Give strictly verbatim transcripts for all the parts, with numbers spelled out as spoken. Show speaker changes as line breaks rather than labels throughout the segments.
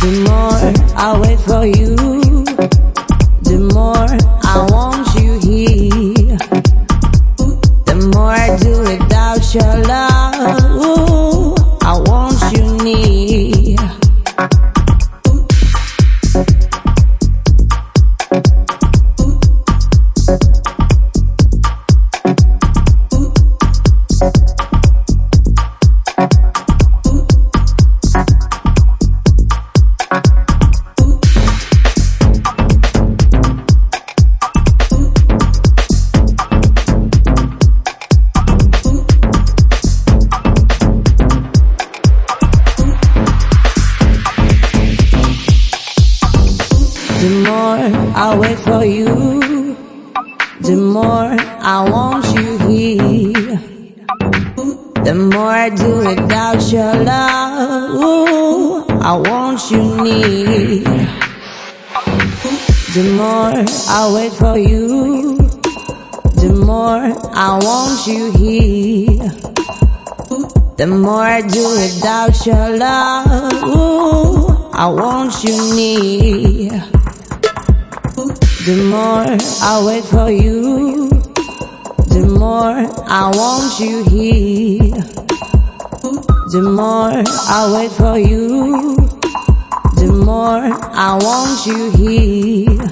The more I wait for you, the more I want you here. The more I do without your love, ooh, I want you near. The more I wait for you, the more I want you here. The more I do without your love, ooh, I want you near. The more I wait for you, the more I want you here. The more I do without your love, ooh, I want you near. The more I wait for you, the more I want you here. The more I wait for you, the more I want you here.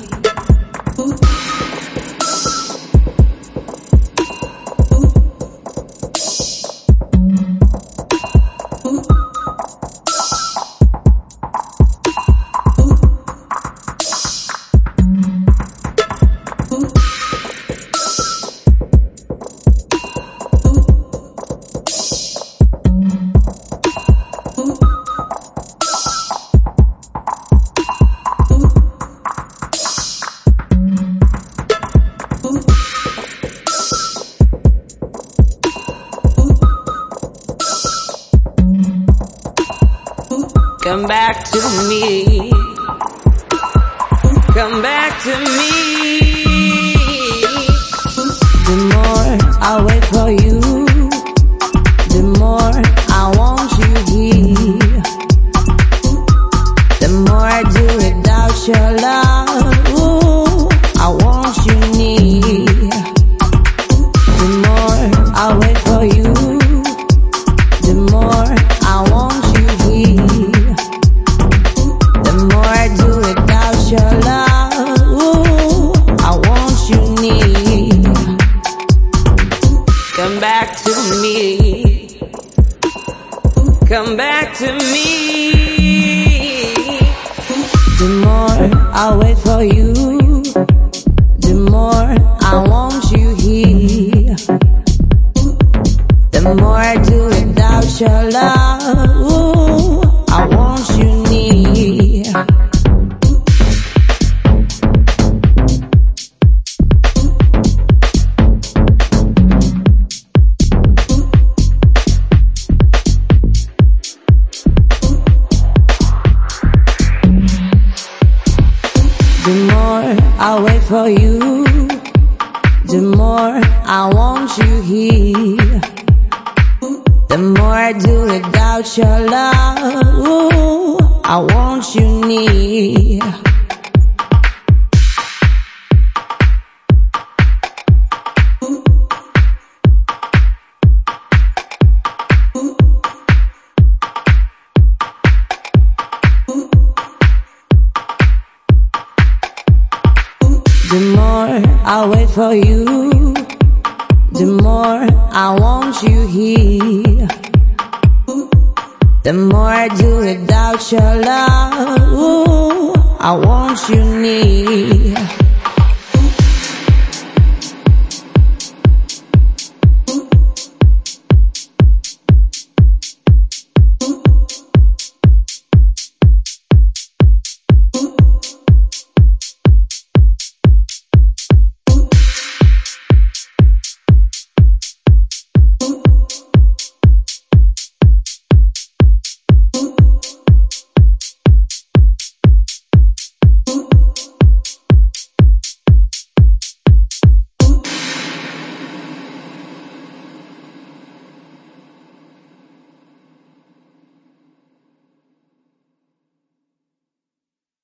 Come back to me. Come back to me. The more I wait for you, the more I want you here. The more I do without your love, ooh, I want you near. The more I wait for you, the more I want you here. The more I do without your love, ooh, I want you near. Come back to me. Come back to me. The more I wait for you, the more I want you here. The more I do without your love, ooh, I want you near. The more I wait for you, the more I want you here. The more I do without your love, ooh, I want you near. The more I wait for you, the more I want you here. The more I do without your love, ooh, I want you near.